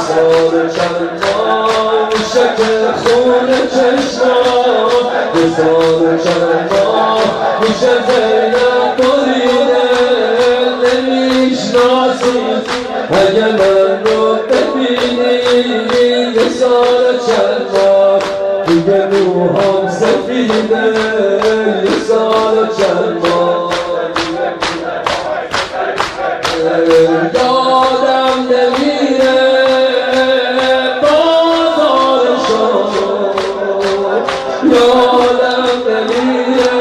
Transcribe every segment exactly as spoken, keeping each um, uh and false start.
وصال چندان شکر خون چشمان وصال چندان میشه زینب بریده نمیشناسی اگه من رو ببینی وصال چندان دیگه روحام سفیده وصال چندان یادم نمیره بازارشو یادم نمیره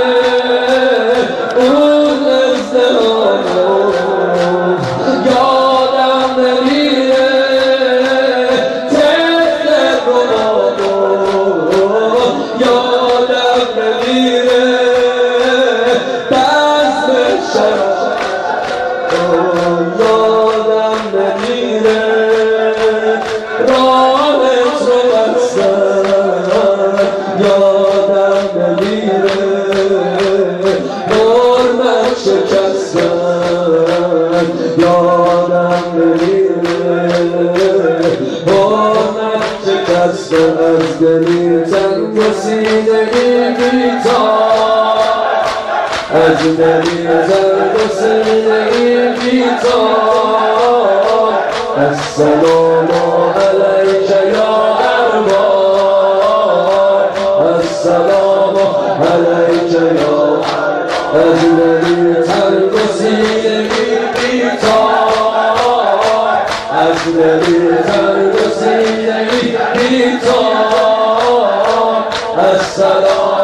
اون ازدهامو یادم نمیره تست رومانو یادم نمیره بزم شراب یادم نمیره راهت رو بستن یادم نمیره حرمت شکستن یادم نمیره حرمت شکستن از دلی تنگ و سینگی بیتار از دلی تنگ و سینگی بیتار السلام علیک یا ارباب السلام علیک یا از دلی تنگ و سینگی بیتار از دلی تنگ و سینگی بیتار السلام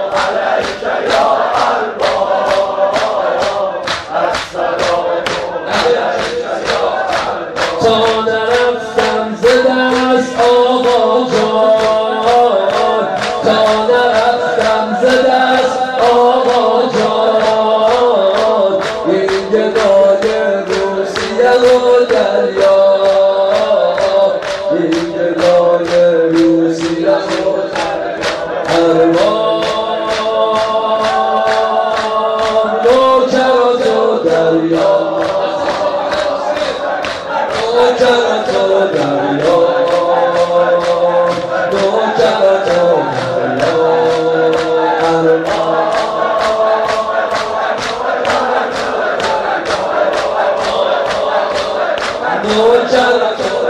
تا نرفتم ز دست آقا جان تا نرفتم ز دست آقا جان این گدای روسیه و دریا این گدای روسیه و ارمان نوکرات و دریا نوکرات و دریا نوکرات و دریا ارمان نوکرات و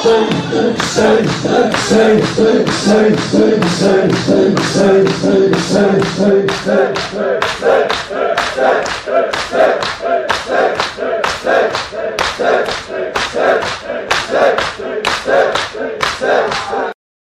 say, say, say, say, say, say, say, say, say, say, say,